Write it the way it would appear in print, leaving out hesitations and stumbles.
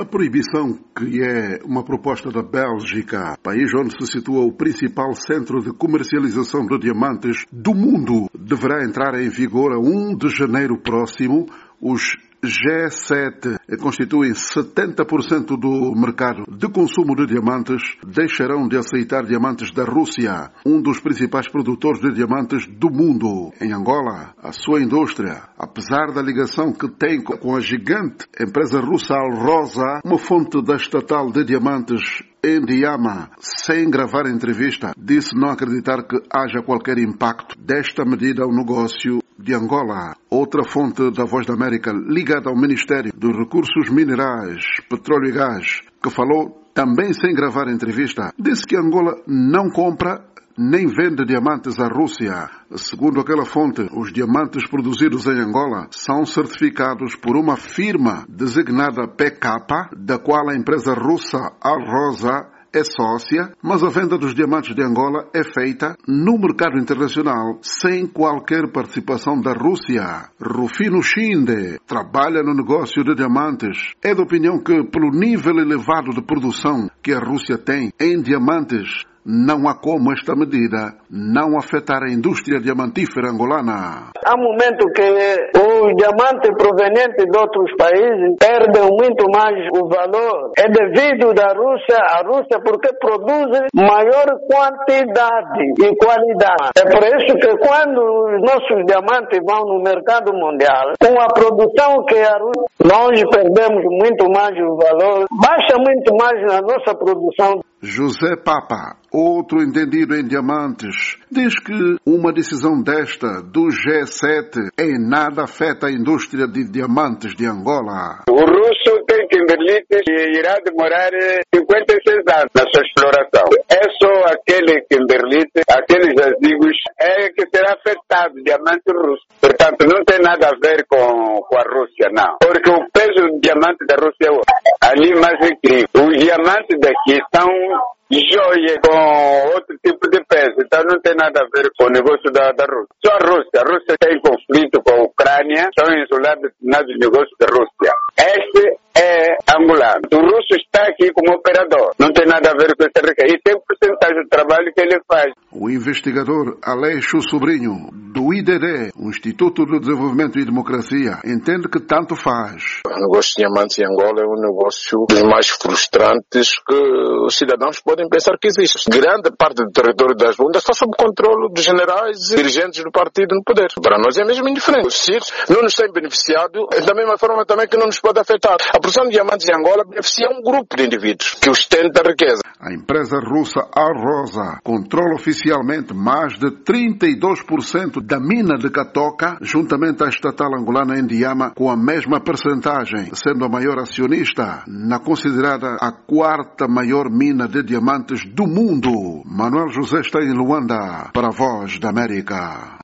A proibição, que é uma proposta da Bélgica, país onde se situa o principal centro de comercialização de diamantes do mundo, deverá entrar em vigor a 1 de janeiro próximo. Os G7 constituem 70% do mercado de consumo de diamantes, deixarão de aceitar diamantes da Rússia, um dos principais produtores de diamantes do mundo. Em Angola, a sua indústria, apesar da ligação que tem com a gigante empresa russa Alrosa, uma fonte da estatal de diamantes Endiama, sem gravar entrevista, disse não acreditar que haja qualquer impacto desta medida ao negócio de Angola. Outra fonte da Voz da América, ligada ao Ministério dos Recursos Minerais, Petróleo e Gás, que falou também sem gravar entrevista, disse que Angola não compra nem vende diamantes à Rússia. Segundo aquela fonte, os diamantes produzidos em Angola são certificados por uma firma designada PK, da qual a empresa russa Alrosa é sócia, mas a venda dos diamantes de Angola é feita no mercado internacional sem qualquer participação da Rússia. Rufino Shinde trabalha no negócio de diamantes. É da opinião que, pelo nível elevado de produção que a Rússia tem em diamantes, não há como esta medida não afetar a indústria diamantífera angolana. Há momento que os diamantes provenientes de outros países perdem muito mais o valor. É devido da Rússia, a Rússia porque produz maior quantidade e qualidade. É por isso que quando os nossos diamantes vão no mercado mundial, com a produção que a Rússia, nós perdemos muito mais o valor, baixa muito mais na nossa produção. José Papa, outro entendido em diamantes, diz que uma decisão desta do G7 em nada afeta a indústria de diamantes de Angola. O russo tem kimberlite e irá demorar 56 anos na sua exploração. É só aquele kimberlite, aqueles jazigos, que será afetado, diamante russo. Portanto, não tem nada a ver com a Rússia, não. Porque o peso do diamante da Rússia é ali mais incrível. Os diamantes daqui são joia com outro tipo de peso, então não tem nada a ver com o negócio da Rússia. Só a Rússia tem conflito com a Ucrânia, são isolados nos negócios da Rússia. Este é angolano. O russo está aqui como operador, não tem nada a ver com essa riqueza. E tem porcentagem do trabalho que ele faz. O investigador Aleixo Sobrinho, do IDD, o Instituto de Desenvolvimento e Democracia, entende que tanto faz. O negócio de diamantes em Angola é um negócio dos mais frustrantes que os cidadãos podem pensar que existe. Grande parte do território das bundas está sob controle dos generais e dirigentes do partido no poder. Para nós é mesmo indiferente. Os CIRs não nos têm beneficiado da mesma forma também que não nos pode afetar. A produção de diamantes em Angola beneficia um grupo de indivíduos que ostenta a riqueza. A empresa russa Alrosa controla oficialmente mais de 32% da mina de Catoca, juntamente à estatal angolana Endiama, com a mesma percentagem, sendo a maior acionista na considerada a quarta maior mina de diamantes do mundo. Manuel José está em Luanda para a Voz da América.